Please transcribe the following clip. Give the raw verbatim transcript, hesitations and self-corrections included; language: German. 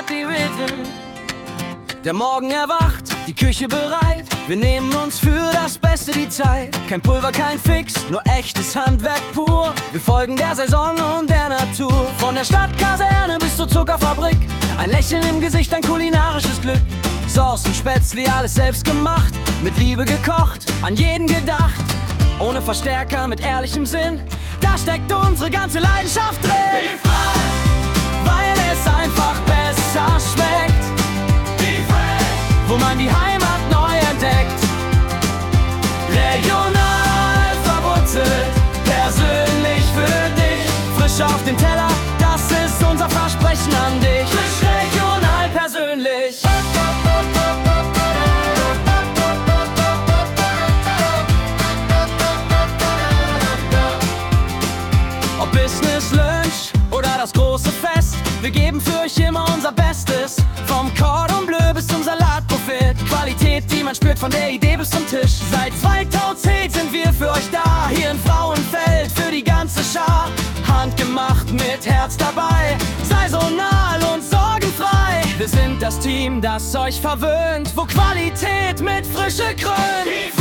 Happy Rhythm. Der Morgen erwacht, die Küche bereit. Wir nehmen uns für das Beste die Zeit. Kein Pulver, kein Fix, nur echtes Handwerk pur. Wir folgen der Saison und der Natur. Von der Stadtkaserne bis zur Zuckerfabrik. Ein Lächeln im Gesicht, ein kulinarisches Glück. Saucen, Spätzli, alles selbst gemacht. Mit Liebe gekocht, an jeden gedacht. Ohne Verstärker, mit ehrlichem Sinn. Da steckt unsere ganze Leidenschaft drin. Weil es einfach besser schmeckt. Wo man die Heimat neu entdeckt. Regional verwurzelt, persönlich für dich. Frisch auf dem Teller, das ist unser Versprechen an dich. Frisch, regional, persönlich. Ob Business, Lunch oder das große Fest, wir geben für euch immer unser Bestes. Vom Cordon Bleu bis zum Salatbuffet, Qualität, die man spürt, von der Idee bis zum Tisch. Seit zweitausendzehn sind wir für euch da, hier in Frauenfeld für die ganze Schar. Handgemacht mit Herz dabei, saisonal und sorgenfrei. Wir sind das Team, das euch verwöhnt, wo Qualität mit Frische krönt.